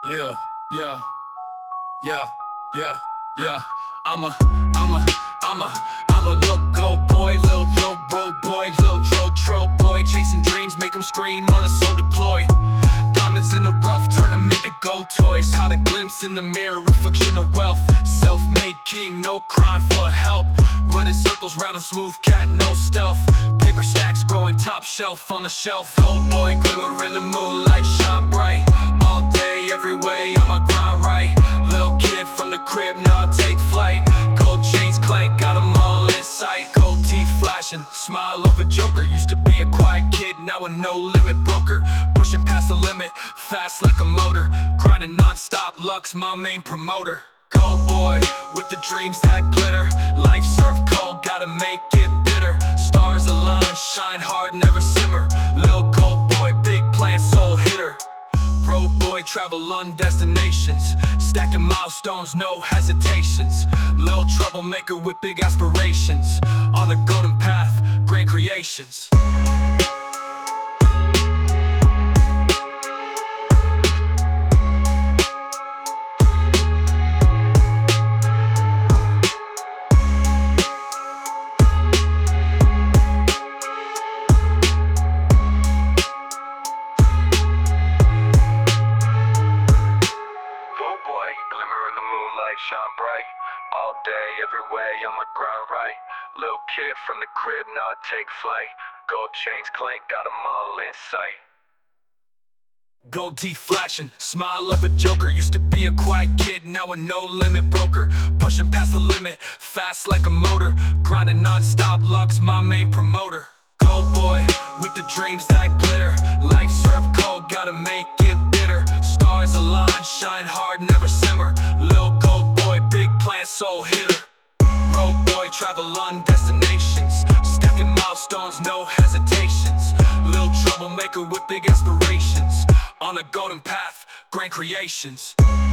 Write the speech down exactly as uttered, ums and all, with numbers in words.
Yeah, yeah, yeah, yeah, yeah. I'm a, I'm a, I'm a, I'm a little go boy, little Joe bro boy, little Joe tro boy, chasing dreams, make them scream on a soul deployed. Diamonds in the rough, turn them into gold toys. Caught a glimpse in the mirror, reflection of wealth. Self-made king, no crime for help. Running circles round a smooth cat, no stealth. Paper stacks growing top shelf on the shelf. Old boy glimmer in the moonlight, shine bright. All day, every way, on my grind right. Little kid from the crib, now I take flight. Gold chains clank, got them all in sight. Gold teeth flashing, smile of a joker. Used to be a quiet kid, now a no-limit broker. Pushing past the limit, fast like a motor. Grinding non-stop, luck's my main promoter. Gold boy, with the dreams that glitter. Life serve cold, gotta make it bitter. Stars align, shine hard, never simmer. Little gold boy, big plan, soul hitter. Pro boy, travel on destinations. Stacking milestones, no hesitations. Little troublemaker with big aspirations. On the golden path, great creations. Shine bright, all day, every way, on my grind right. Little kid from the crib, now I take flight. Gold chains clank, got them all in sight. Gold teeth flashing, smile of a joker. Used to be a quiet kid, now a no-limit broker. Pushing past the limit, fast like a motor. Grinding non-stop, luck's my main promoter. Gold boy, with the dreams that glitter. Life serve cold, gotta make it bitter. Stars align, shine hard, never simmer. Little gold boy, big plan, soul hitter. Road boy, travel on destinations. Stacking milestones, no hesitations. Little troublemaker with big aspirations. On a golden path, grand creations.